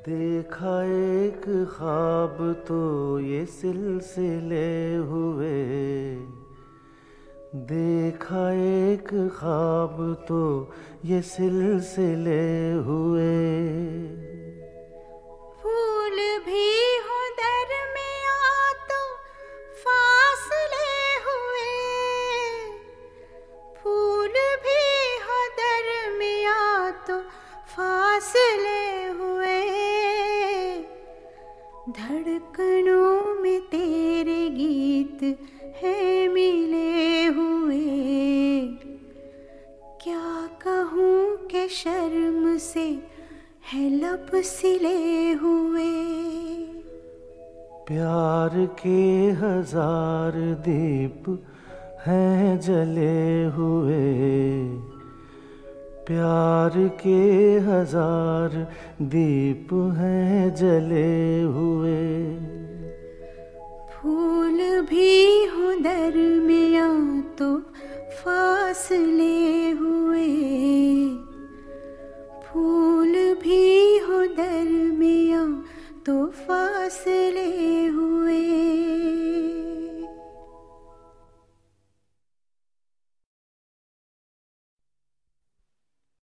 देखा एक ख्वाब तो ये सिलसिले हुए, देखा एक ख्वाब तो ये सिलसिले हुए। फूल भी हो दरमियां तो फासले हुए, फूल भी हो दरमियां तो फासले हुए। धड़कनों में तेरे गीत है मिले हुए, क्या कहूँ कि शर्म से है लब सिले हुए। प्यार के हजार दीप हैं जले हुए, प्यार के हजार दीप हैं जले हुए। फूल भी हो दरमियां तो फासले हुए, फूल